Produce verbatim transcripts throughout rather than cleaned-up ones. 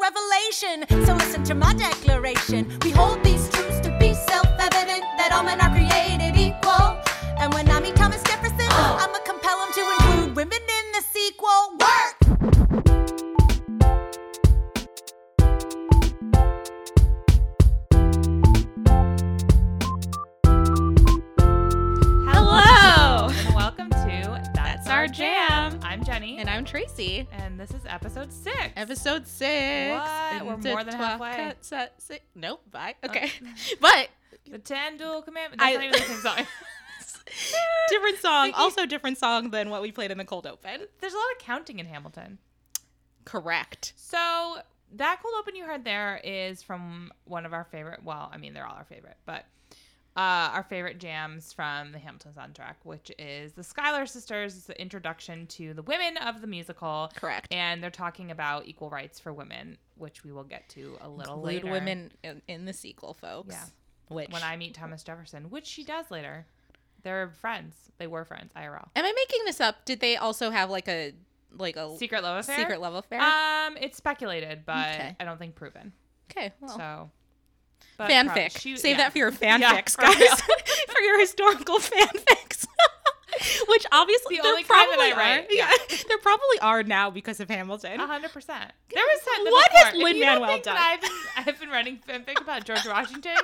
revelation. So listen to my declaration. We hold these truths to be self-evident, that all men are created equal. And when I meet Thomas Jefferson, I'ma compel him to include women in the sequel. Work! Hello! And welcome to That's, That's Our Jam. Jam. I'm Jenny. And I'm Tracy. And this is episode six. Episode six. What? We're more than halfway. Cut, set, six. Nope, bye. Okay. Oh. But the ten dual commandments. That's I, not even the same song. Different song. Also different song than what we played in the cold open. There's a lot of counting in Hamilton. Correct. So that cold open you heard there is from one of our favorite, well, I mean, they're all our favorite, but uh, our favorite jams from the Hamilton soundtrack, which is the Schuyler Sisters. It's the introduction to the women of the musical. Correct. And they're talking about equal rights for women, which we will get to a little Include later. women in, in the sequel, folks. Yeah. Which? When I meet Thomas Jefferson, which she does later. They're friends. They were friends, I R L. Am I making this up? Did they also have like a like a secret love affair? Secret love affair? Um, it's speculated, but okay. I don't think proven. Okay, well. So fanfic. She, Save yeah. that for your fanfics, yeah, guys. For your historical fanfics. Which obviously the there only probably kind that I are. write. Yeah. There probably are now because of Hamilton. A hundred percent. There was something what before. has Lin-Manuel done? I've been I've been writing fanfic about George Washington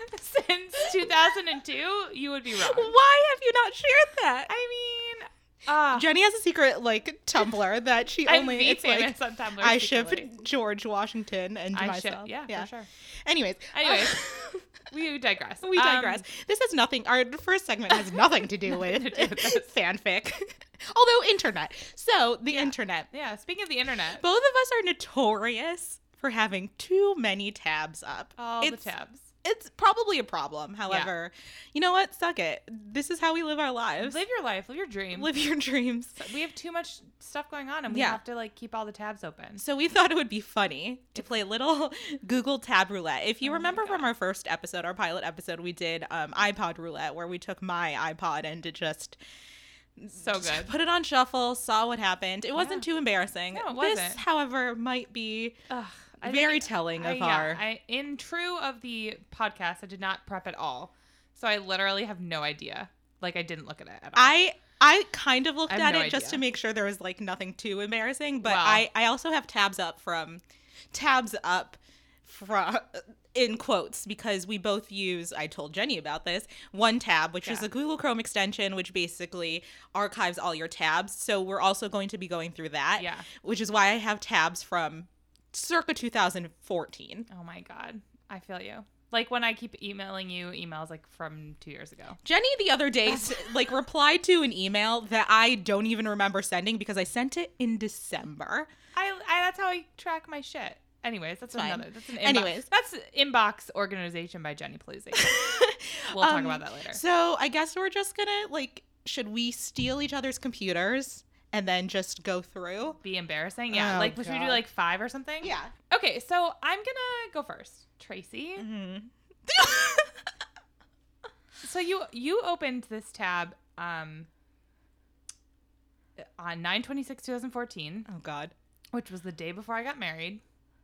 since two thousand two. You would be wrong. Why have you not shared that? I mean, uh, Jenny has a secret like Tumblr that she I'm only. the It's like on Tumblr I secretly. ship George Washington and I myself. Ship, yeah, yeah, for sure. Anyways, anyways. We digress. We digress. Um, this has nothing. Our first segment has nothing to do with, to do with fanfic. Although internet. So the yeah. internet. Yeah. Speaking of the internet, both of us are notorious for having too many tabs up. All it's, the tabs. It's probably a problem. However, yeah. you know what? Suck it. This is how we live our lives. Live your life. Live your dream. Live your dreams. We have too much stuff going on, and we yeah. have to like keep all the tabs open. So we thought it would be funny to play a little Google Tab Roulette. If you oh remember from our first episode, our pilot episode, we did um, iPod Roulette, where we took my iPod and did just so good put it on shuffle, saw what happened. It wasn't yeah. too embarrassing. No, it this, wasn't. however, might be. Ugh. I Very think, telling of I, our. Yeah, I, in true of the podcast, I did not prep at all, so I literally have no idea. Like I didn't look at it at all. I I kind of looked at no it idea. just to make sure there was like nothing too embarrassing, but wow. I I also have tabs up from tabs up from in quotes because we both use. I told Jenny about this one tab, which yeah. is a Google Chrome extension, which basically archives all your tabs. So we're also going to be going through that. Yeah, which is why I have tabs from circa two thousand fourteen. Oh my god, I feel you. Like when I keep emailing you emails like from two years ago. Jenny the other day like replied to an email that I don't even remember sending because I sent it in December. I, I that's how I track my shit. Anyways, that's Fine. another. That's an inbox. Anyways, that's inbox organization by Jenny Pleasing. We'll talk um, about that later. So I guess we're just gonna like, should we steal each other's computers? And then just go through. Be embarrassing? Yeah. Oh, like, should God. we do like five or something? Yeah. Okay, so I'm going to go first. Tracy. Mm-hmm. So you you opened this tab um, on nine twenty-six twenty fourteen. Oh, God. Which was the day before I got married.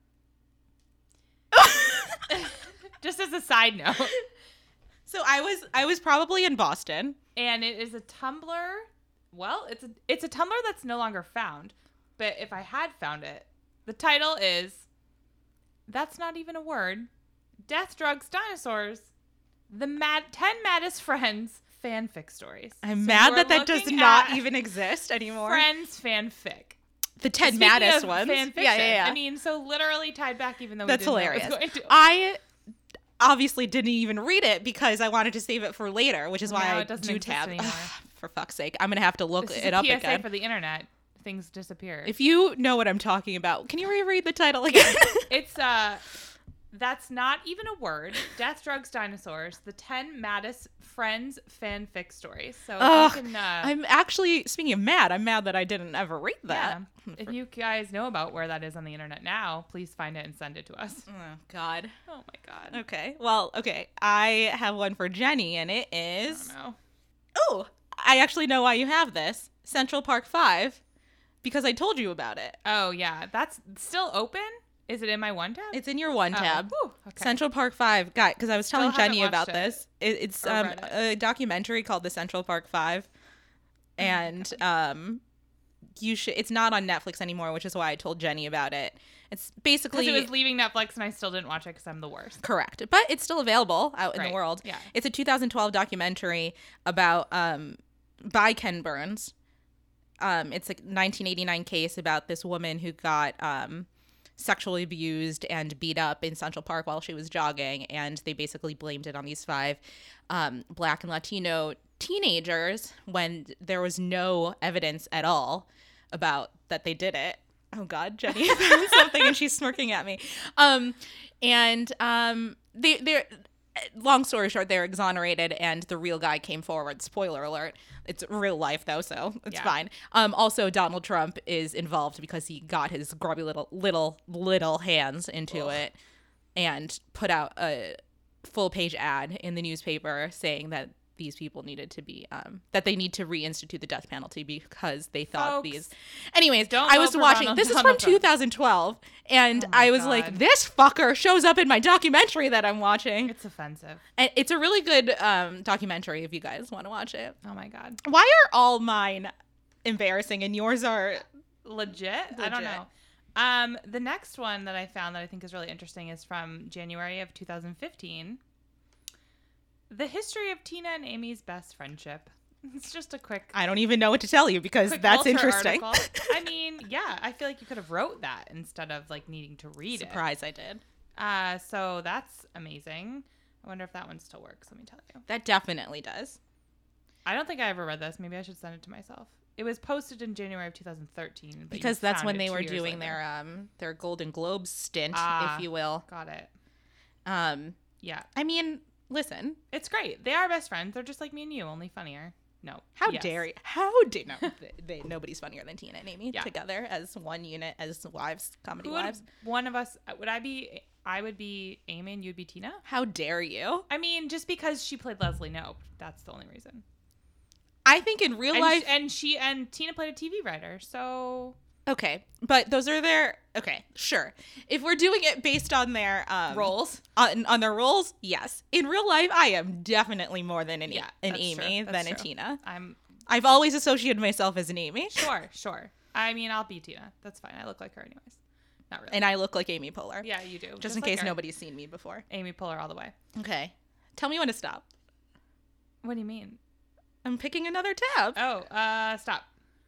Just as a side note. So I was I was probably in Boston. And it is a Tumblr. Well, it's a it's a Tumblr that's no longer found, but if I had found it, the title is That's Not Even a Word. Death, Drugs, Dinosaurs. The mad ten maddest friends fanfic stories. I'm so mad that that does not at even exist anymore. Friends fanfic. The ten Speaking maddest of ones. Fan fiction, yeah, yeah, yeah. I mean, so literally tied back even though That's we didn't hilarious. know what it was going to. I obviously didn't even read it because I wanted to save it for later, which is why no, I it doesn't do exist tab. anymore. For fuck's sake, I'm gonna have to look this is it a up P S A again. for the internet. Things disappear. If you know what I'm talking about, can you reread the title again? It's uh, That's Not Even a Word. Death, Drugs, Dinosaurs. The ten maddest friends fanfic stories. So if Ugh, you can, uh, I'm actually speaking of mad. I'm mad that I didn't ever read that. Yeah. If you guys know about where that is on the internet now, please find it and send it to us. Oh God. Oh my God. Okay. Well, okay. I have one for Jenny, and it is. I don't know. Oh, I actually know why you have this. Central Park Five, because I told you about it. Oh yeah, that's still open. Is it in my one tab? It's in your one Oh, tab. whew, okay. Central Park Five. Guy, because I was telling Still haven't Jenny about watched it. this. It, it's Or um, read it. a documentary called The Central Park Five. And um, you should. It's not on Netflix anymore, which is why I told Jenny about it. It's basically Because it was leaving Netflix and I still didn't watch it because I'm the worst. correct, but it's still available out in Right, the world. yeah. It's a two thousand twelve documentary about um, by Ken Burns. Um, it's a nineteen eighty-nine case about this woman who got um, sexually abused and beat up in Central Park while she was jogging, and they basically blamed it on these five um, Black and Latino teenagers when there was no evidence at all about that they did it. Oh God, Jenny found something and she's smirking at me. Um, and um, they they're long story short, they're exonerated and the real guy came forward. Spoiler alert. It's real life though, so it's Yeah. fine. Um, also Donald Trump is involved because he got his grubby little little little hands into Ugh. it and put out a full page ad in the newspaper saying that these people needed to be um that they need to reinstitute the death penalty because they thought Folks, these anyways don't I vote was for watching Ronald- this is from Donald Trump. two thousand twelve and Oh my I was God. like, this fucker shows up in my documentary that I'm watching. It's offensive. And it's a really good um documentary if you guys want to watch it. Oh my God. Why are all mine embarrassing and yours are Legit? I don't Legit. know. Um, the next one that I found that I think is really interesting is from January of two thousand fifteen. The history of Tina and Amy's best friendship. It's just a quick, I don't even know what to tell you because quick that's Vulture interesting. article. I mean, yeah, I feel like you could have wrote that instead of like needing to read Surprise I did. it. Uh, so that's amazing. I wonder if that one still works. Let me tell you. That definitely does. I don't think I ever read this. Maybe I should send it to myself. It was posted in January of two thousand thirteen. But you Because that's found when it they two were years doing later. their um their Golden Globe stint, Ah. if you will. Got it. Um Yeah. I mean, listen, It's great. They are best friends. They're just like me and you, only funnier. No. how Yes. dare you? How dare no? They, they, nobody's funnier than Tina and Amy Yeah. together as one unit, as wives, comedy Who would wives. one of us would I be? I would be Amy and you'd be Tina. How dare you? I mean, just because she played Leslie Knope, that's the only reason. I think in real And, life, sh- and she and Tina played a T V writer, so okay, but those are their okay, sure. If we're doing it based on their um, roles. on, on their roles, yes. In real life, I am definitely more than an, Yeah, an that's Amy true. than That's a true. Tina. I'm I've always associated myself as an Amy, sure, sure. I mean, I'll be Tina. That's fine. I look like her anyways. Not really. and I look like Amy Poehler. yeah, you do. Just, in like case her. nobody's seen me before. Amy Poehler all the way. Okay, tell me when to stop. What do you mean? I'm picking another tab. Oh, uh, stop.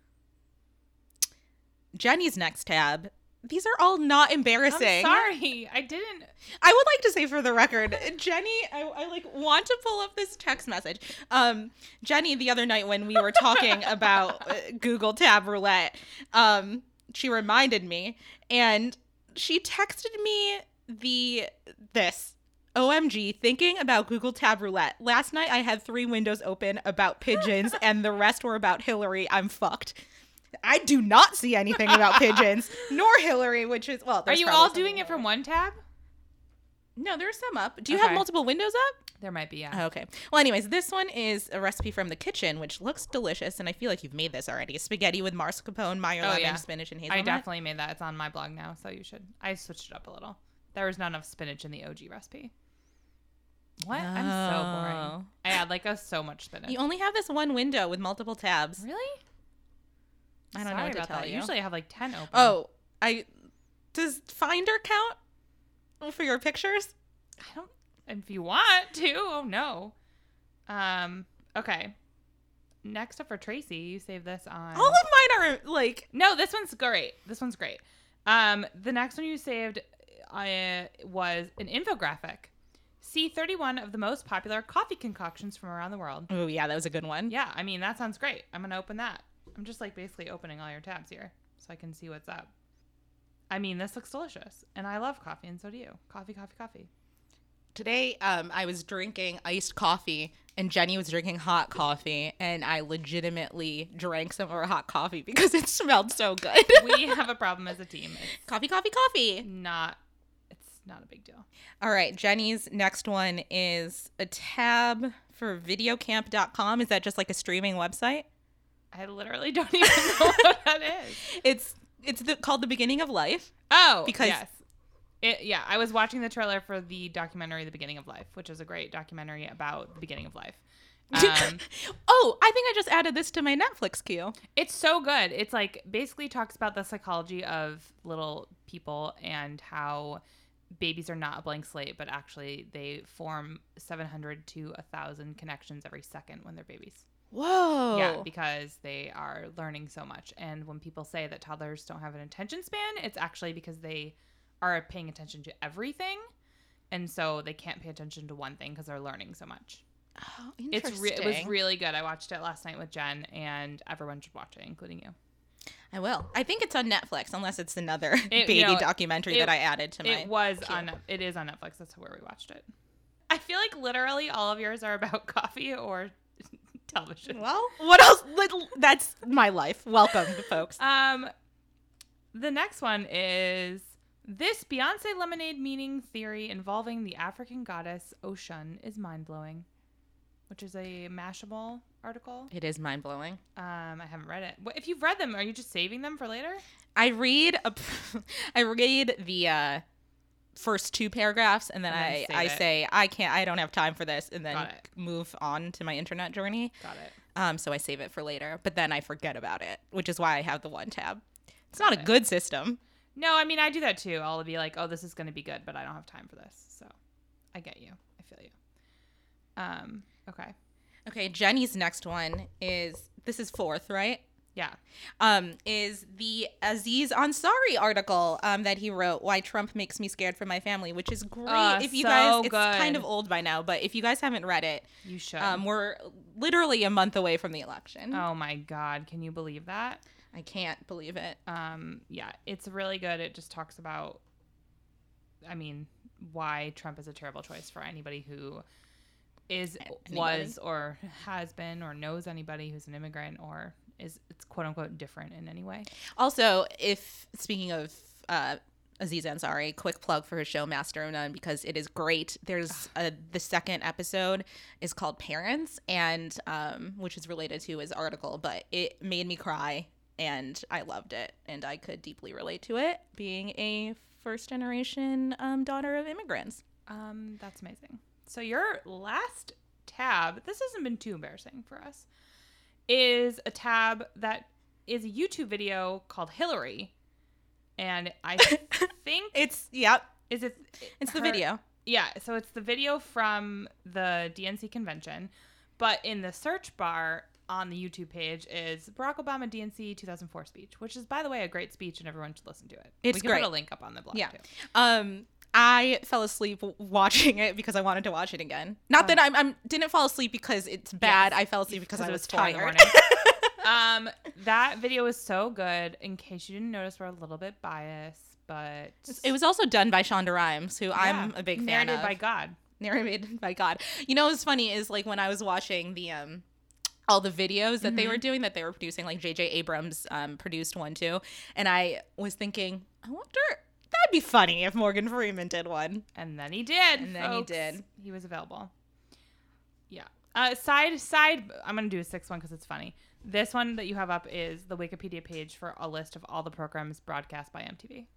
Jenny's next tab. These are all not embarrassing. I'm sorry. I didn't. I would like to say for the record, Jenny, I, I like want to pull up this text message. Um, Jenny, the other night when we were talking about uh, Google Tab Roulette, um, she reminded me, and she texted me the this. O M G, thinking about Google Tab Roulette. Last night I had three windows open about pigeons and the rest were about Hillary. I'm fucked. I do not see anything about pigeons nor Hillary, which is, well, Are there's you probably all something doing it Hillary. from one tab? No, there's some up. Do you Okay. have multiple windows up? There might be, yeah. Okay. Well, anyways, this one is a recipe from the kitchen, which looks delicious, and I feel like you've made this already. Spaghetti with mascarpone, mayo, Oh, lemon, yeah. spinach, and I hazelnut. definitely made that. It's on my blog now, so you should. I switched it up a little. There was not enough spinach in the O G recipe. What? I'm so Oh. boring. I had like a so much spinach. You only have this one window with multiple tabs. Really? I don't know Sorry what to about tell that. you. Usually I have like ten open. Oh, I does Finder count for your pictures? I don't. If you want to. Oh no. Um. Okay. Next up for Tracy, you save this on. All of mine are like No, this one's great. This one's great. Um, the next one you saved uh, was an infographic. See thirty-one of the most popular coffee concoctions from around the world. oh yeah, that was a good one. Yeah, I mean, that sounds great. I'm going to open that. I'm just like basically opening all your tabs here so I can see what's up. I mean, this looks delicious. And I love coffee, and so do you. Coffee, coffee, coffee. Today, um, I was drinking iced coffee, and Jenny was drinking hot coffee, and I legitimately drank some of her hot coffee because it smelled so good. We have a problem as a team. It's coffee, coffee, coffee. not, it's not a big deal. All right, Jenny's next one is a tab for videocamp dot com. Is that just like a streaming website? I literally don't even know what that is. It's it's the, called The Beginning of Life. Oh, Because yes. It, yeah, I was watching the trailer for the documentary The Beginning of Life, which is a great documentary about the beginning of life. Um, oh, I think I just added this to my Netflix queue. It's so good. It's like basically talks about the psychology of little people and how babies are not a blank slate, but actually they form seven hundred to one thousand connections every second when they're babies. Whoa. Yeah, because they are learning so much. And when people say that toddlers don't have an attention span, it's actually because they are paying attention to everything. And so they can't pay attention to one thing because they're learning so much. Oh, It's interesting. re- it was really good. I watched it last night with Jen, and everyone should watch it, including you. I will. I think it's on Netflix, unless it's another It- baby you know, documentary it- that I added to my. It was queue. on. It is on Netflix. That's where we watched it. I feel like literally all of yours are about coffee or television. Well, what else? Little- That's my life. Welcome, folks. Um, the next one is this Beyonce lemonade meaning theory involving the African goddess Oshun is mind blowing, which is a Mashable article. It is mind blowing. Um, I haven't read it. What, if you've read them, are you just saving them for later? I read a, I read the uh, first two paragraphs, and then, And then I, save I it. say I can't, I don't have time for this, and then Got it. move on to my internet journey. Got it. Um, so I save it for later, but then I forget about it, which is why I have the one tab. It's not a it. good system. No, I mean, I do that too. I'll be like, oh, this is going to be good, but I don't have time for this. So I get you. I feel you. Um, okay. Okay, Jenny's next one is this is fourth, right? Yeah. Um, is the Aziz Ansari article um, that he wrote, Why Trump Makes Me Scared for My Family, which is great. Uh, if you so guys, it's good. kind of old by now, but if you guys haven't read it, You should. um, we're literally a month away from the election. oh my God. Can you believe that? I can't believe it. Um, yeah, it's really good. It just talks about, I mean, why Trump is a terrible choice for anybody who is, Anybody? was, or has been, or knows anybody who's an immigrant, or is, it's quote unquote different in any way. Also, if speaking of uh, Aziz Ansari, quick plug for his show Master of None, because it is great. There's a, the second episode is called Parents, and um, which is related to his article, but it made me cry. And I loved it, and I could deeply relate to it, being a first-generation um, daughter of immigrants. Um, that's amazing. So your last tab, this hasn't been too embarrassing for us, is a tab that is a YouTube video called Hillary. And I think It's, yep, is it it's the her- video. Yeah, so it's the video from the D N C convention, but in the search bar on the YouTube page is Barack Obama D N C two thousand four speech, which is, by the way, a great speech, and everyone should listen to it. It's we can great. put a link up on the blog Yeah. too. Um, I fell asleep w- watching it because I wanted to watch it again. Not that I'm, I'm didn't fall asleep because it's bad. Yes. I fell asleep because I it was four in the tired. morning. um, that video is so good. In case you didn't notice, we're a little bit biased, but It was also done by Shonda Rhimes, who I'm Yeah, a big fan narrated of. by God. Narrated by God. You know what's funny is like when I was watching the um all the videos that they were doing that they were producing, like J J Abrams um produced one too, and I was thinking, I wonder that'd be funny if Morgan Freeman did one. And then he did. And then he folks. did. He was available. Yeah. Uh, side side. I'm gonna do a sixth one because it's funny. This one that you have up is the Wikipedia page for a list of all the programs broadcast by M T V.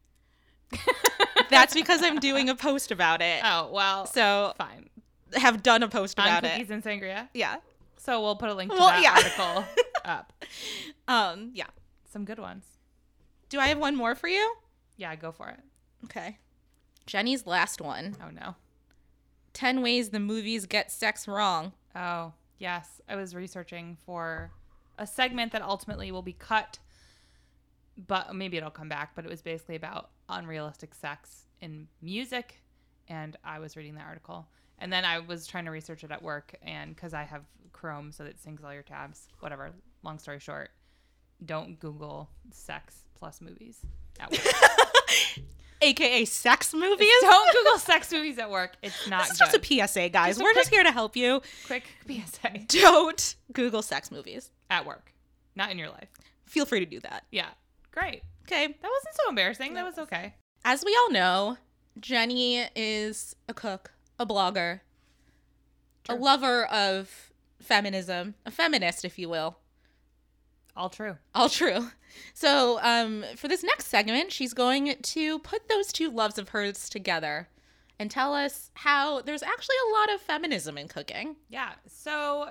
That's because I'm doing a post about it. Oh well. So fine. have done a post On about cookies it. and sangria. Yeah. So we'll put a link to Well, that yeah. article up. Um, yeah. Some good ones. Do I have one more for you? Yeah, go for it. Okay. Jenny's last one. Oh no. ten ways the movies get sex wrong. Oh yes, I was researching for a segment that ultimately will be cut, but maybe it'll come back. But it was basically about unrealistic sex in music, and I was reading the article, and then I was trying to research it at work, and because I have Chrome, so that syncs all your tabs. Whatever. Long story short, don't Google sex plus movies at work. A K A sex movies? Don't Google sex movies at work. It's not This is good. just a P S A, guys. Just a We're just quick- here to help you. Quick P S A. Don't Google sex movies. At work, not in your life. Feel free to do that. Yeah. Great. Okay. That wasn't so embarrassing. That was okay. As we all know, Jenny is a cook, a blogger, a Sure. lover of feminism, a feminist, if you will. All true. All true. So um, for this next segment, she's going to put those two loves of hers together and tell us how there's actually a lot of feminism in cooking. Yeah. So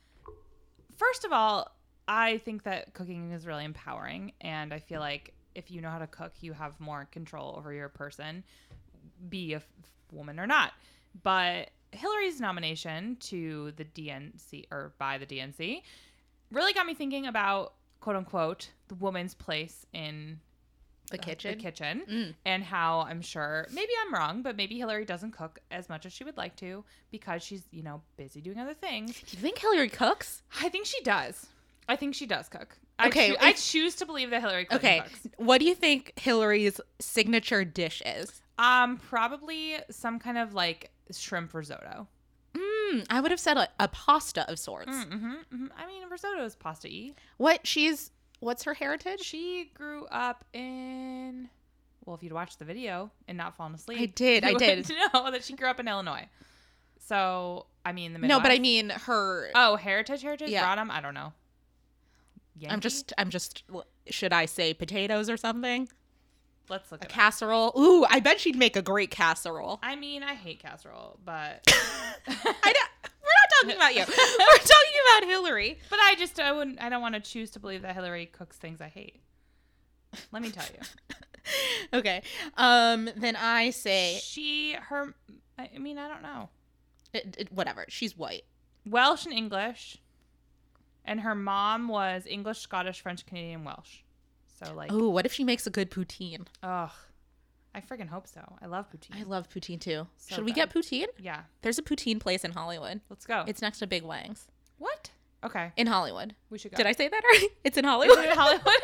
first of all, I think that cooking is really empowering. And I feel like if you know how to cook, you have more control over your person, be a f- woman or not. But Hillary's nomination to the D N C, or by the D N C, really got me thinking about, quote unquote, the woman's place in The kitchen. the kitchen Mm. and how I'm sure, maybe I'm wrong, but maybe Hillary doesn't cook as much as she would like to because she's, you know, busy doing other things. Do you think Hillary cooks? I think she does. I think she does cook. I Okay, choo- I if- choose to believe that Hillary Clinton Okay. cooks. What do you think Hillary's signature dish is? Um, probably some kind of like shrimp risotto. Mm, I would have said a, a pasta of sorts. Mm-hmm, mm-hmm. I mean, risotto is pasta-y. What she's what's her heritage? She grew up in, well, if you'd watched the video and not fallen asleep. I did, you I would did. know that she grew up in Illinois. So, I mean, the Midwest. No, but I mean her. Oh, heritage, heritage? Yeah. Rodham? I don't know. I'm Yankee? just I'm just should I say potatoes or something? Let's look A at it. casserole. Ooh, I bet she'd make a great casserole. I mean, I hate casserole, but I don't, we're not talking about you. We're talking about Hillary. but I just I wouldn't I don't want to choose to believe that Hillary cooks things I hate. Let me tell you. Okay. Um. Then I say She her I I mean, I don't know. it, it- whatever. She's white. Welsh and English. And her mom was English, Scottish, French, Canadian, Welsh. So like Ooh, what if she makes a good poutine? ugh. I freaking hope so. I love poutine. I love poutine too. So Should we good. get poutine? Yeah. There's a poutine place in Hollywood. Let's go. It's next to Big Wang's what? Okay. in Hollywood. We should go. Did I say that right? It's in Is Hollywood. it in Hollywood?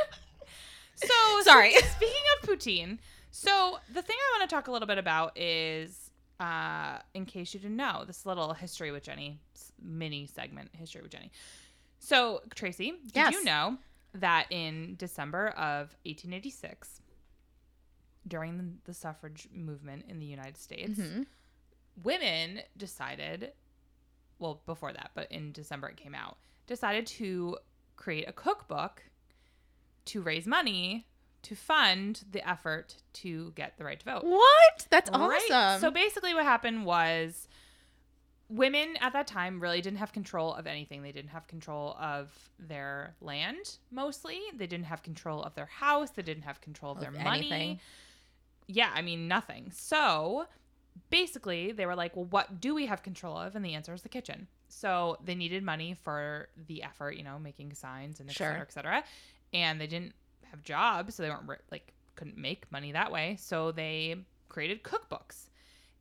So Sorry. so speaking of poutine, so the thing I want to talk a little bit about is, uh, in case you didn't know, this little history with Jenny s- mini segment, history with Jenny. So Tracy, did Yes. you know that in December of eighteen eighty-six, during the suffrage movement in the United States, Mhm. women decided, well, before that, but in December it came out, decided to create a cookbook to raise money to fund the effort to get the right to vote. What? That's Right? awesome. So basically what happened was women at that time really didn't have control of anything. They didn't have control of their land, mostly. They didn't have control of their house. They didn't have control of, Of their money. anything. Yeah, I mean, nothing. So basically they were like, well, what do we have control of? And the answer is the kitchen. So they needed money for the effort, you know, making signs and et Sure. cetera, et cetera. And they didn't have jobs, so they weren't like couldn't make money that way. So they created cookbooks,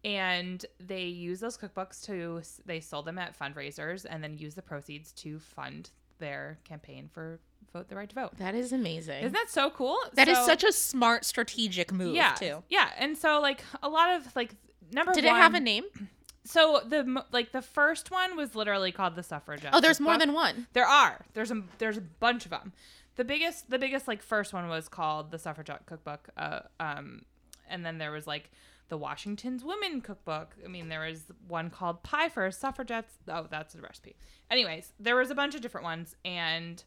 and they used those cookbooks to they sold them at fundraisers, and then used the proceeds to fund their campaign for vote the right to vote. That is amazing. Isn't that so cool? That is So- such a smart strategic move yeah, too. yeah. And so like a lot of like number Did one, it have a name? So the mo- like the first one was literally called the Suffragette. Oh, there's more Cookbook. than one. There are. There's a there's a bunch of them. The biggest the biggest like first one was called the Suffragette Cookbook. Uh, um, and then there was like the Washington's Women Cookbook. I mean, there was one called Pie for Suffragettes. Oh, that's the recipe. Anyways, there was a bunch of different ones, and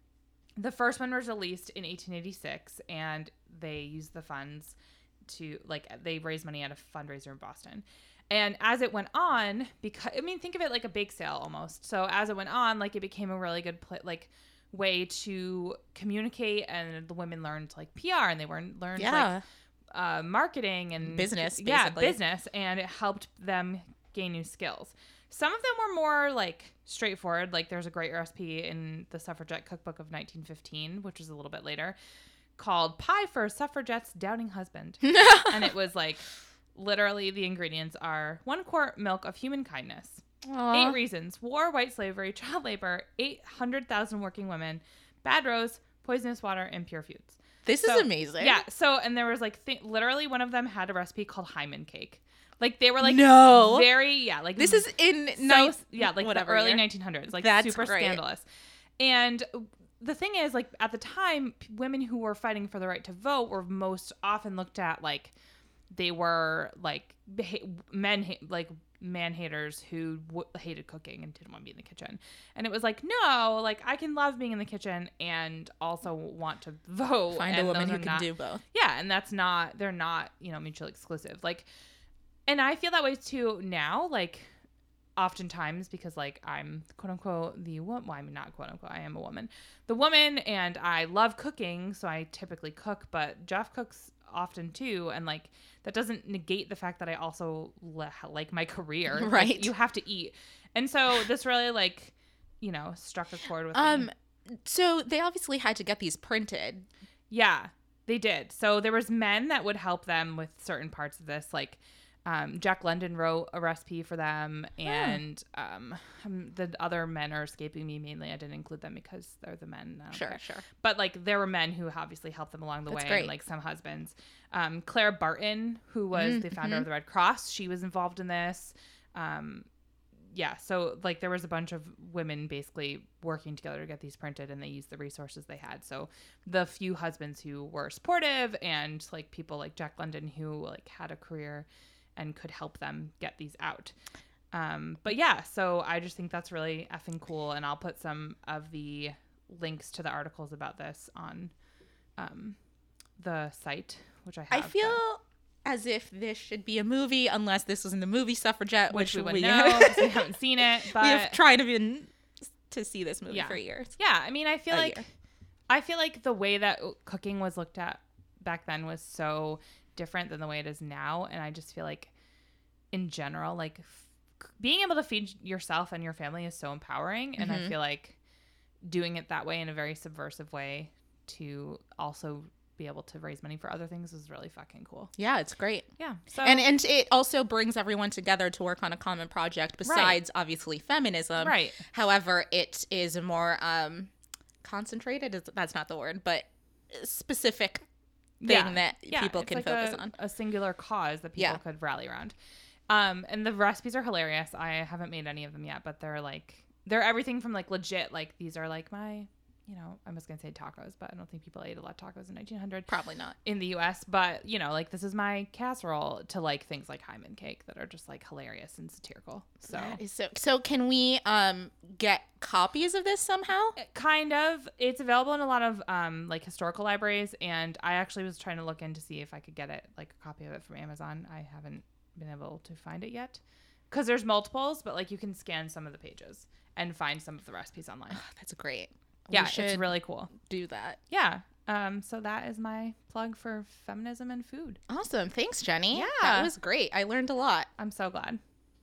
the first one was released in eighteen eighty-six, and they used the funds to like they raised money at a fundraiser in Boston. And as it went on, because I mean, think of it like a bake sale almost. So as it went on, like it became a really good pl- like way to communicate, and the women learned like P R, and they were learned Yeah. like uh, marketing and Business, Yeah, basically. business, and it helped them gain new skills. Some of them were more like straightforward. Like there's a great recipe in the Suffragette Cookbook of nineteen fifteen, which is a little bit later, called Pie for Suffragette's Doubting Husband. And it was like literally the ingredients are one quart milk of human kindness, Aw. eight reasons, war, white slavery, child labor, eight hundred thousand working women, bad roads, poisonous water, and pure foods. This So- is amazing. Yeah. So, and there was like, th- literally one of them had a recipe called Hyman cake. Like they were like, No. very, yeah. Like This is in so, ni- yeah, like whatever the early year. nineteen hundreds, like That's super great. scandalous. And the thing is, like at the time, p- women who were fighting for the right to vote were most often looked at like they were like beha- men, ha- like man haters who w- hated cooking and didn't want to be in the kitchen. And it was like, no, like I can love being in the kitchen and also want to vote. Find and a woman those who are can not- do both. Yeah, and that's not, they're not, you know, mutually exclusive. Like, and I feel that way too now, like, oftentimes because, like, I'm, quote unquote, the woman, well, I'm not quote unquote, I am a woman. The woman, and I love cooking, so I typically cook, but Jeff cooks often too, and, like, that doesn't negate the fact that I also le- like my career. Right. Like, you have to eat. And so this really, like, you know, struck a chord with me. Um, so they obviously had to get these printed. Yeah, they did. So there was men that would help them with certain parts of this. Like um, Jack London wrote a recipe for them, and um, um, the other men are escaping me mainly. I didn't include them because they're the men. I don't Sure, care. sure. But like there were men who obviously helped them along the That's way, great. and like some husbands. Um, Clara Barton, who was Mm, the founder mhm. of the Red Cross, she was involved in this. Um, yeah, so like there was a bunch of women basically working together to get these printed, and they used the resources they had. So the few husbands who were supportive, and like people like Jack London who like had a career and could help them get these out. Um, but yeah, so I just think that's really effing cool, and I'll put some of the links to the articles about this on um, the site, which I have. I feel as if this should be a movie, unless this was in the movie Suffragette, which, which, we would we, know because we haven't seen it. But we have tried to, been, to see this movie Yeah. for years. yeah, I mean, I feel A like year. I feel like the way that cooking was looked at back then was so different than the way it is now, and I just feel like, in general, like f- being able to feed yourself and your family is so empowering, and I Mhm. feel like doing it that way in a very subversive way to also be able to raise money for other things is really fucking cool. Yeah, it's great. Yeah, so And and it also brings everyone together to work on a common project besides obviously feminism. right, However, it is a more um, concentrated, is- that's not the word, but specific thing Yeah. that Yeah, people it's can like focus a, on. a singular cause that people Yeah. could rally around. Um, and the recipes are hilarious. I haven't made any of them yet, but they're like, they're everything from like legit, like these are like my, you know, I was going to say tacos, but I don't think people ate a lot of tacos in nineteen hundred Probably not. in the U S, but you know, like this is my casserole, to like things like Hyman cake that are just like hilarious and satirical. So That is so, so can we um, get copies of this somehow? kind of, it's available in a lot of um like historical libraries, and I actually was trying to look in to see if I could get it, like a copy of it from Amazon. I haven't been able to find it yet because there's multiples, but like you can scan some of the pages and find some of the recipes online. That's great. Yeah, we should it's really cool. do that. Yeah. Um, so that is my plug for feminism and food. Awesome. Thanks, Jenny. Yeah. That was great. I learned a lot. I'm so glad.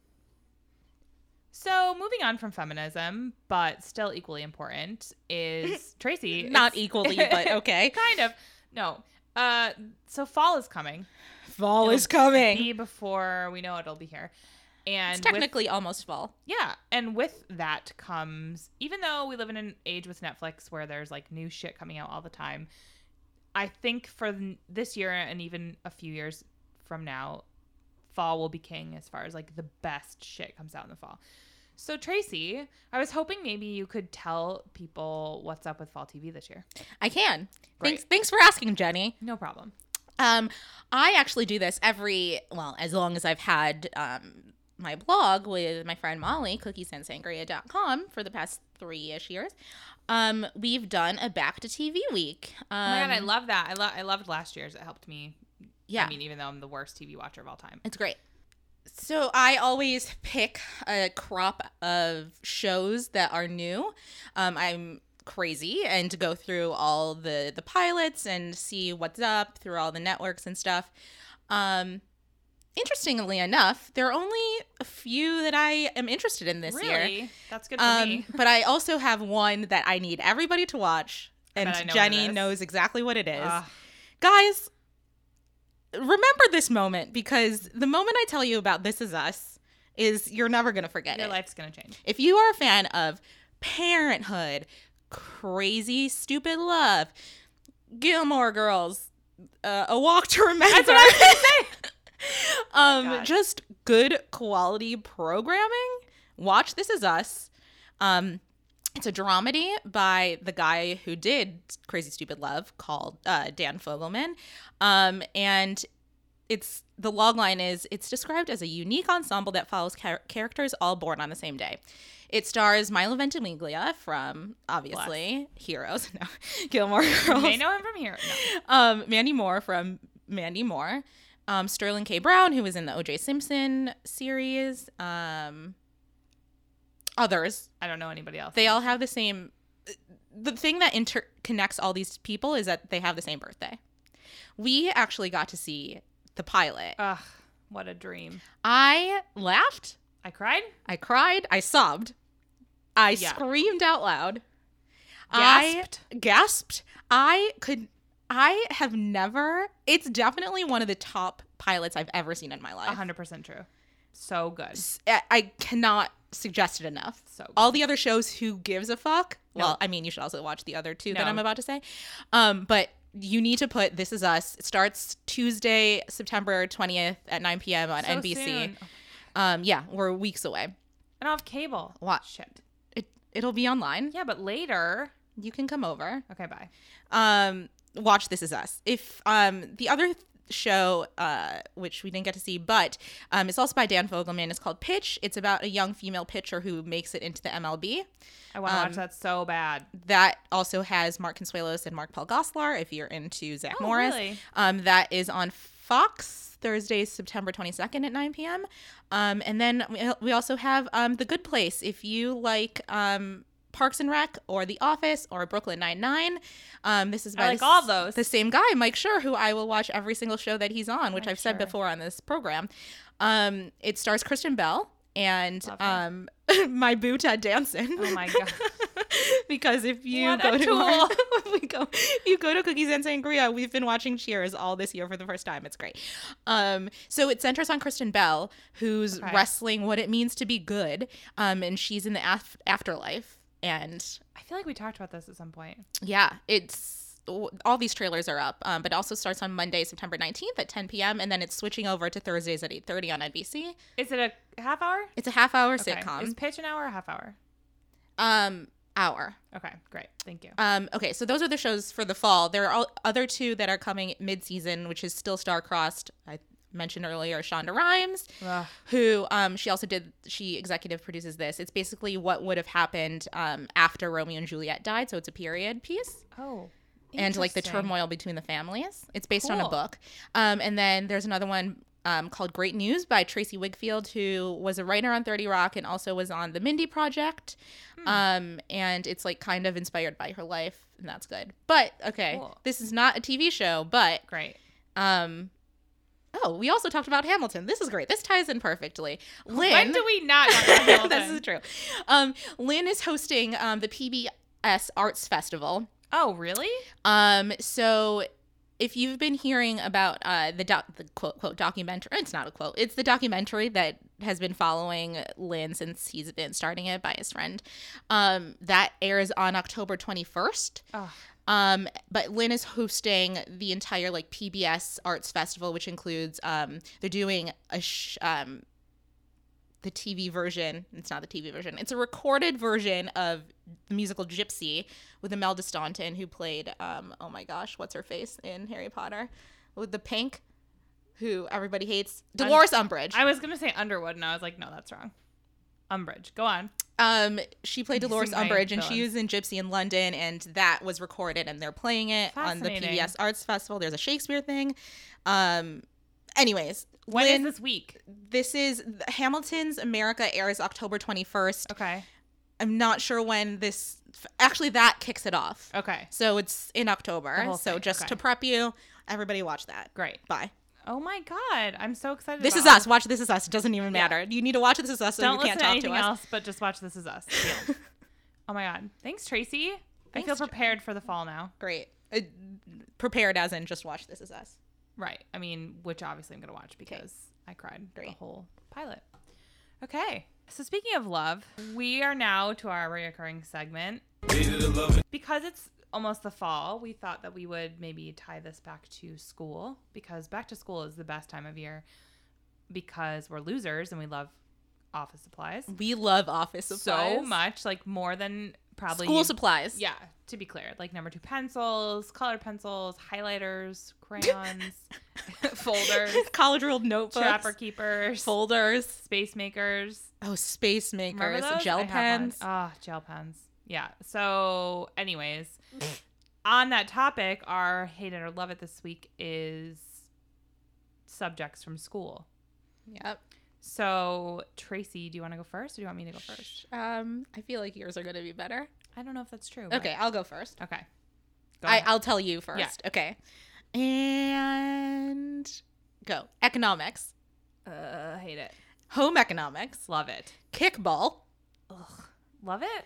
So moving on from feminism, but still equally important, is Tracy. Not It's- equally, but okay. kind of. No. Uh, so fall is coming. Fall It'll is coming. Be before we know it, it'll be here. And It's with- technically almost fall. yeah, and with that comes, even though we live in an age with Netflix where there's like new shit coming out all the time, I think for th- this year and even a few years from now, fall will be king as far as like the best shit comes out in the fall. So Tracy, I was hoping maybe you could tell people what's up with fall T V this year. I can. Great. Thanks thanks for asking, Jenny. No problem. Um, I actually do this every, well, as long as I've had um, my blog with my friend Molly, cookies and sangria dot com, for the past three-ish years. Um, we've done a back to T V week. Um, Oh my god, I love that. I love I loved last year's. It helped me. Yeah. I mean, even though I'm the worst T V watcher of all time. It's great. So I always pick a crop of shows that are new. Um, I'm crazy and to go through all the the pilots and see what's up through all the networks and stuff. Um, interestingly enough, there are only a few that I am interested in this really? year. That's good for Um, me. but I also have one that I need everybody to watch, and bet I know what it Jenny is. knows exactly what it is. Ugh. Guys, remember this moment, because the moment I tell you about This Is Us is you're never going to forget Your it. life's gonna change. If you are a fan of Parenthood, Crazy Stupid Love, Gilmore Girls, uh, A Walk to Remember. That's what I was gonna say. um, God. just good quality programming. Watch This Is Us. Um, it's a dramedy by the guy who did Crazy Stupid Love, called uh, Dan Fogelman. Um, and it's the logline is it's described as a unique ensemble that follows char- characters all born on the same day. It stars Milo Ventimiglia from, obviously, Bless. Heroes. No, Gilmore Girls. You may know him from Heroes. No. Um, Mandy Moore from Mandy Moore. Um, Sterling K. Brown, who was in the O J Simpson series. Um, others. I don't know anybody else. They all have the same... The thing that interconnects all these people is that they have the same birthday. We actually got to see the pilot. Ugh, what a dream. I laughed. I cried. I cried. I sobbed. I Yeah. screamed out loud. Gasped. I gasped. I could, I have never, it's definitely one of the top pilots I've ever seen in my life. one hundred percent true. So good. I, I cannot suggest it enough. So good. All the other shows, who gives a fuck? No. Well, I mean, you should also watch the other two that No. I'm about to say. Um, but you need to put This Is Us. It starts Tuesday, September twentieth at nine p.m. on So N B C. soon. Um, yeah, we're weeks away. I don't have cable. What? Shit. It, it'll be online. Yeah, but later. You can come over. Okay, bye. Um, watch This Is Us. If um the other th- show, uh, which we didn't get to see, but um, it's also by Dan Fogelman. It's called Pitch. It's about a young female pitcher who makes it into the M L B. I want to Um, watch that so bad. That also has Mark Consuelos and Mark Paul Gosselaar, if you're into Zach Oh, Morris. really? Um, that is on Fox Thursday, September twenty-second at nine p.m. Um, and then we, we also have um, The Good Place. If you like um, Parks and Rec or The Office or Brooklyn Nine-Nine, um, this is by I like the, all those. the same guy, Mike Schur, who I will watch every single show that he's on, which Mike I've said Schur. before on this program. Um, it stars Kristen Bell and Love her. um, my boo Ted Danson. Oh my God. Because if you What go a to tool. our, we go, if you go to Cookies and Sangria, we've been watching Cheers all this year for the first time. It's great. Um, so it centers on Kristen Bell, who's Okay. wrestling what it means to be good, um, and she's in the af- afterlife. And I feel like we talked about this at some point. yeah, it's all these trailers are up, um, but it also starts on Monday, September nineteenth at ten p.m. and then it's switching over to Thursdays at eight thirty on N B C. Is it a half hour? It's a half hour Okay. sitcom. Is Pitch an hour or a half hour? Um, hour. Okay, great. Thank you. Um, okay, so those are the shows for the fall. There are all, other two that are coming mid-season, which is still star-crossed. I mentioned earlier Shonda Rhimes, Ugh. who um, she also did, she executive produces this. It's basically what would have happened um, after Romeo and Juliet died, so it's a period piece. Oh. And like the Interesting. turmoil between the families. It's based on a Cool. book. Um, and then there's another one um, called Great News by Tracy Wigfield, who was a writer on thirty Rock and also was on the Mindy Project. Hmm. Um, and it's like kind of inspired by her life, and that's good. But okay, Cool. this is not a T V show, but Great. um, oh, we also talked about Hamilton. This is great. This ties in perfectly. Lynn, When do we not talk about Hamilton? this is true. Um, Lynn is hosting um, the P B S Arts Festival. Oh, really? Um, so if you've been hearing about uh, the doc, the quote quote documentary, it's not a quote, it's the documentary that has been following Lynn since he's been starting it by his friend. Um, that airs on October twenty-first. Oh. Um, but Lynn is hosting the entire like P B S Arts Festival, which includes um, they're doing a sh- um, the T V version. It's not the T V version. It's a recorded version of the musical Gypsy with Imelda Staunton, who played, um, oh my gosh, what's her face in Harry Potter? With the pink, who everybody hates. Dolores Umbridge. I was going to say Underwood, and I was like, no, that's wrong. Umbridge. Go on. Um, she played Using Dolores my Umbridge, and she villains. was in Gypsy in London, and that was recorded, and they're playing it on the P Fascinating. B S Arts Festival. There's a Shakespeare thing. Um, anyways, When Lynn, is this week? this is Hamilton's America airs October twenty-first. Okay. I'm not sure when this. Actually, that kicks it off. Okay. So it's in The October. whole So thing, just okay. to prep you, everybody watch that. Great. Bye. Oh my God. I'm so excited. This is about us. Watch This Is Us. It doesn't even Yeah. matter. You need to watch This Is Us so Don't you listen can't to talk anything to us. else, but just watch This Is Us. Deal. Oh my God. Thanks, Tracy. I Thanks, feel Tra- prepared for the fall now. Great. Uh, prepared as in just watch This Is Us. Right. I mean, which obviously I'm going to watch because I cried the Great. whole pilot. Okay. So speaking of love, we are now to our reoccurring segment. Because it's almost the fall, we thought that we would maybe tie this back to school, because back to school is the best time of year because we're losers and we love office supplies. We love office supplies. So much, like more than probably School supplies. Yeah, to be clear, like number two pencils, colored pencils, highlighters, crayons, folders, college ruled notebooks, trapper keepers, folders, space makers. Oh, space makers, Remember those? gel I have pens. one. Oh, gel pens. Yeah. So, anyways, on that topic, our hate it or love it this week is subjects from school. Yep. So, Tracy, do you want to go first, or do you want me to go first? Um, I feel like yours are going to be better. I don't know if that's true. but- Okay, I'll go first. Okay. Go I, ahead. I'll tell you first. Yeah. Okay. And go. Economics. uh, hate it. Home economics. Love it. Kickball. Love it.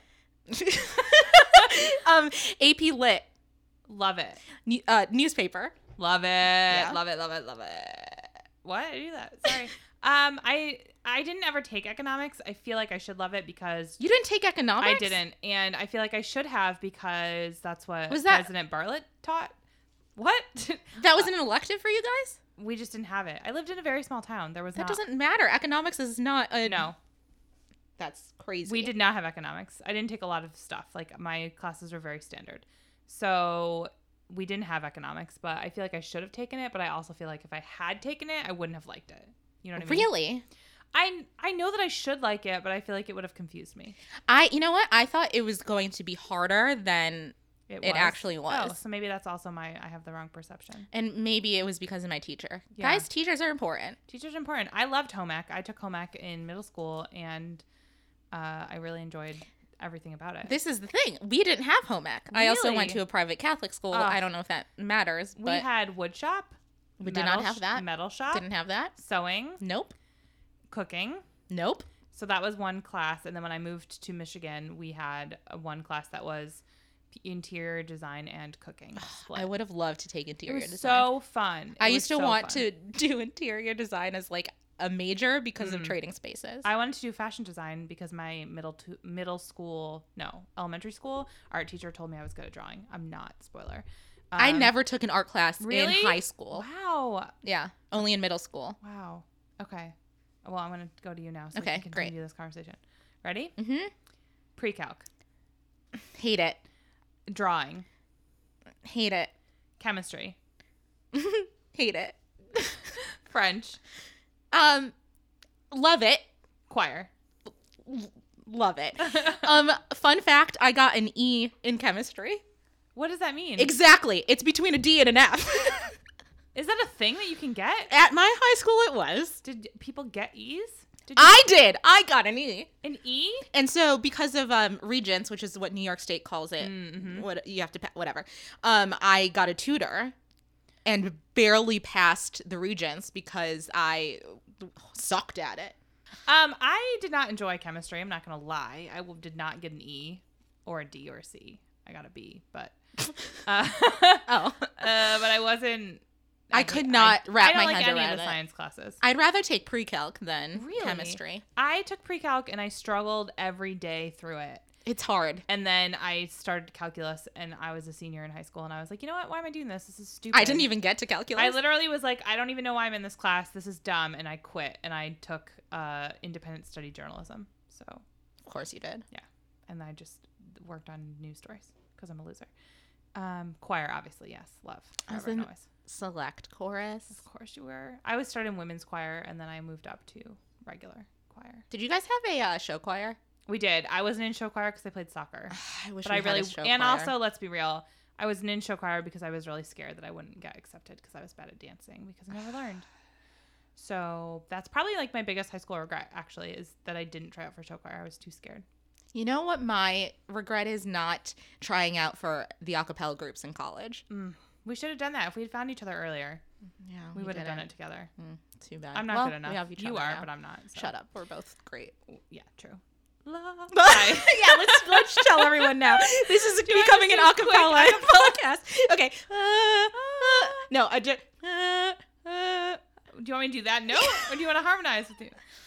um, A P Lit. Love it. New- uh, newspaper. Love it. Love it. Love it. Love it. What? I do that. Sorry. um, I I didn't ever take economics. I feel like I should love it because You didn't take economics? I didn't, and I feel like I should have because that's what Was that- President Bartlett taught. What? That was an elective for you guys? We just didn't have it. I lived in a very small town. There was That not. doesn't matter. Economics is not a... No, That's crazy. we did not have economics. I didn't take a lot of stuff. Like my classes were very standard, so we didn't have economics. But I feel like I should have taken it. But I also feel like if I had taken it, I wouldn't have liked it. You know what I mean? Really? I I know that I should like it, but I feel like it would have confused me. I, you know what? I thought it was going to be harder than... It, It was. actually was. Oh, so maybe that's also my I have the wrong perception. And maybe it was because of my teacher. Yeah. Guys, teachers are important. Teachers are important. I loved home ec. I took home ec in middle school, and uh, I really enjoyed everything about it. This is the thing. We didn't have home ec. I also Really? went to a private Catholic school. Ugh. I don't know if that matters, we but had wood shop. we did metal not have sh- that. Metal shop. Didn't have that. Sewing. Nope. Cooking. Nope. So that was one class, and then when I moved to Michigan, we had a one class that was interior design and cooking. Split. I would have loved to take It interior was design. so fun. It I was used to so want fun. to do interior design as like a major because of Mhm. trading spaces. I wanted to do fashion design because my middle to middle school, no, elementary school art teacher told me I was good at drawing. I'm not. Spoiler. I Um, never took an art class really? in high school. Wow. Yeah, only in middle school. Wow. Okay. Well, I'm gonna go to you now so Okay, we can great. continue this conversation. Ready? Mm-hmm. Pre-calc, Hate it. drawing, Hate it. chemistry, Hate it. French, Um, love it. choir. Love it. um, fun fact: I got an E in chemistry. What does that mean? Exactly. It's between a D and an F. Is that a thing that you can get? At my high school, it was. Did people get E's? Did you I did. I got an E. an E? And so, because of um, Regents, which is what New York State calls it, Mm-hmm. what you have to, pa- whatever. Um, I got a tutor, and barely passed the Regents because I sucked at it. Um, I did not enjoy chemistry. I'm not gonna lie. I w- did not get an E or a D or a C. I got a B, but uh, Oh, uh, but I wasn't. I could not wrap I don't my like head any around of the it. science classes. I'd rather take pre-calc than Really? chemistry. I took pre-calc and I struggled every day through it. It's hard. And then I started calculus and I was a senior in high school and I was like, you know what? Why am I doing this? This is stupid. I didn't even get to calculus. I literally was like, I don't even know why I'm in this class. This is dumb. And I quit and I took uh, independent study journalism. So, Of course you did. yeah. And I just worked on news stories because I'm a loser. Um, choir, obviously, yes. Love. As Forever in- noise. Select chorus. Of course you were. I was started in women's choir and then I moved up to regular choir. Did you guys have a uh, show choir? We did. I wasn't in show choir because I played soccer. I wish But we I had really, a show and choir. also, let's be real, I wasn't in show choir because I was really scared that I wouldn't get accepted because I was bad at dancing because I never learned. So that's probably like my biggest high school regret, actually, is that I didn't try out for show choir. I was too scared. You know what my regret is? Not trying out for the a cappella groups in college. Mm. We should have done that if we had found each other earlier. Yeah, We, would have done didn't. it together. Mm, too bad. I'm not Well, good enough. We have each you other are, now. but I'm not. So. Shut up. We're both great. Yeah, true. Love. yeah, let's let's tell everyone now. This is Do you becoming an want to do a acapella quick podcast. Okay. Uh, uh, no, I just. Uh, uh, Do you want me to do that note, or do you want to harmonize with you?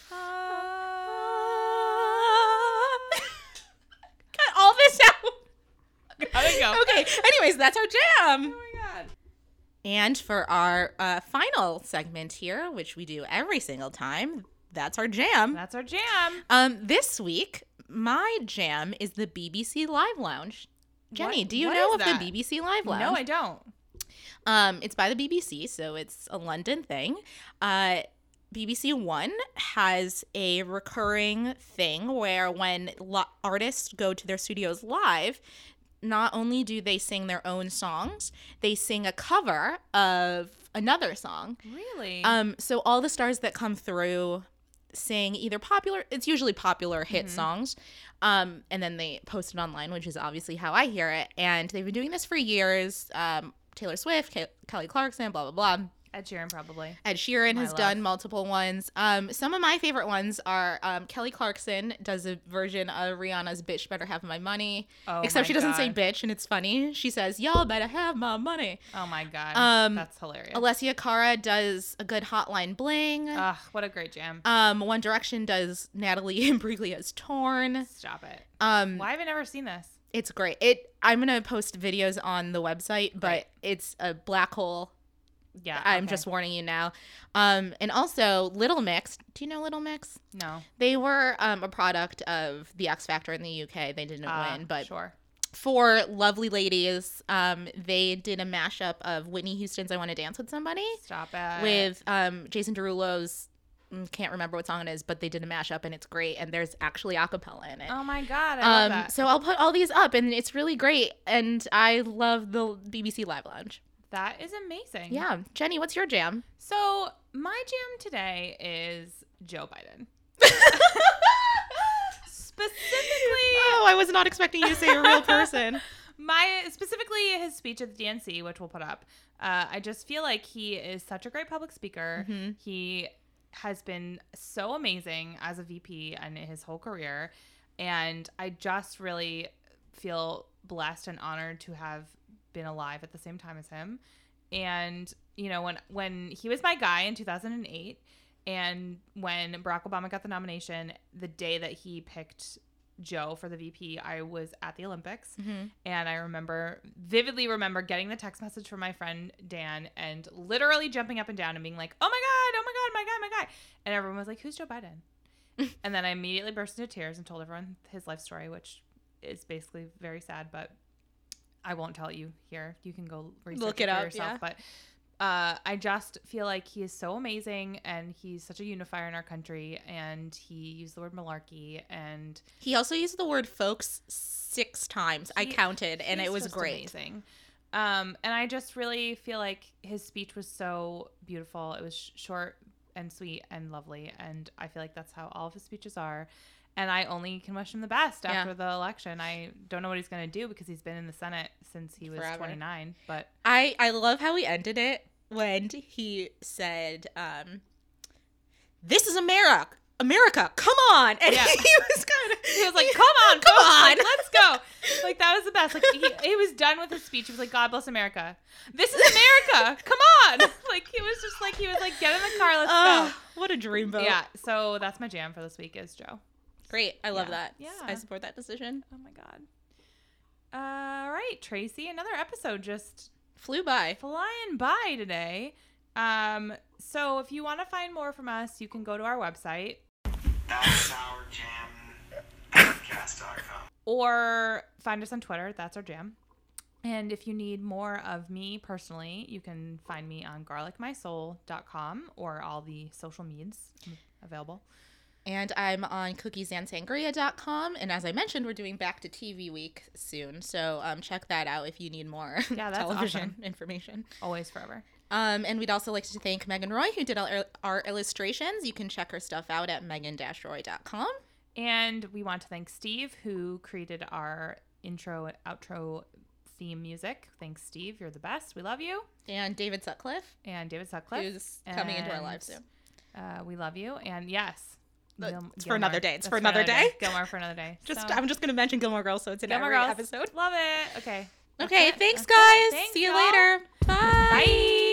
cut all this out. Gotta go. Okay. Anyways, that's our jam. Oh my god. And for our uh, final segment here, which we do every single time, that's our jam. That's our jam. Um, this week, my jam is the B B C Live Lounge. Jenny, What- do you what know is of that? the B B C Live Lounge? No, I don't. Um, it's by the B B C, so it's a London thing. Uh, B B C One has a recurring thing where when lo- artists go to their studios live, not only do they sing their own songs, they sing a cover of another song. Really? Um, so all the stars that come through sing either popular, it's usually popular hit Mm-hmm. songs, um, and then they post it online, which is obviously how I hear it. And they've been doing this for years. Um, Taylor Swift, Ke- Kelly Clarkson, blah, blah, blah. Ed Sheeran, probably. Ed Sheeran My has love. done multiple ones. Um, some of my favorite ones are um, Kelly Clarkson does a version of Rihanna's Bitch Better Have My Money. Oh, Except my she doesn't say God. bitch, and it's funny. She says, y'all better have my money. Oh, my God. Um, That's hilarious. Alessia Cara does a good Hotline Bling. Ugh, what a great jam. Um, One Direction does Natalie Imbriglia's Torn. Stop it. Um, Why have I never seen this? It's great. It. I'm gonna post videos on the website, but Right. it's a black hole. Yeah. I'm okay. just warning you now. Um, and also Little Mix. Do you know Little Mix? No. They were um, a product of the X Factor in the U K. They didn't Uh, win, but sure. for Lovely Ladies, um, they did a mashup of Whitney Houston's "I Want to Dance with Somebody" Stop it. with um, Jason Derulo's. mm, Can't remember what song it is, but they did a mashup and it's great. And there's actually a cappella in it. Oh, my God. I love Um, that. so I'll put all these up, and it's really great. And I love the B B C Live Lounge. That is amazing. Yeah, Jenny, what's your jam? So, my jam today is Joe Biden. Specifically, Oh, I was not expecting you to say a real person. my specifically his speech at the D N C, which we'll put up. Uh, I just feel like he is such a great public speaker. Mm-hmm. He has been so amazing as a V P and his whole career, and I just really feel blessed and honored to have been alive at the same time as him. And you know, when when he was my guy in two thousand eight, and when Barack Obama got the nomination, the day that he picked Joe for the V P, I was at the Olympics. Mm-hmm. And I remember, vividly remember getting the text message from my friend Dan and literally jumping up and down and being like, oh my God, oh my God, my guy, my guy. And everyone was like, who's Joe Biden? And then I immediately burst into tears and told everyone his life story, which is basically very sad, but I won't tell you here. You can go research Look it, it for up, yourself. yeah. But uh, I just feel like he is so amazing, and he's such a unifier in our country, and he used the word malarkey, and He also used the word folks six times. I He- counted, and he's it was just great. amazing. Um, and I just really feel like his speech was so beautiful. It was sh- short and sweet and lovely, and I feel like that's how all of his speeches are. And I only can wish him the best Yeah. after the election. I don't know what he's going to do because he's been in the Senate since he was Forever. twenty-nine. But I, I love how he ended it when he said, um, this is America. America, come on. And Yeah. he was kind of, he was like, "Come on, come folks, on. like, let's go!" Like that was the best. Like he, he was done with his speech. He was like, "God bless America. This is America. Come on!" Like he was just like he was like, "Get in the car, let's Oh, what a dreamboat. go." Yeah. So that's my jam for this week is Joe. Great. I love Yeah. that. Yeah. I support that decision. Oh my God. All right, Tracy. Another episode just Flew by. flying by today. Um, so if you want to find more from us, you can go to our website That's our jam podcast dot com. or find us on Twitter. That's our jam. And if you need more of me personally, you can find me on garlic my soul dot com or all the social medias available. And I'm on cookies and sangria dot com. And as I mentioned, we're doing Back to T V Week soon. So um, check that out if you need more Yeah, that's television awesome. information. Always forever. Um, and we'd also like to thank Megan Roy, who did our, our illustrations. You can check her stuff out at megan dash roy dot com. And we want to thank Steve, who created our intro and outro theme music. Thanks, Steve. You're the best. We love you. And David Sutcliffe, And David Sutcliffe. who's coming into our And, lives soon. Uh, we love you. And yes. But Gil- it's for another Gilmore. day. It's That's for another day. Gilmore for another day. Just So, I'm just going to mention Gilmore Girls, so it's in Gilmore every Girls. episode. Love it. Okay. That's Okay, it. thanks, That's it. guys. Thanks, See you y'all. later. Bye. Bye.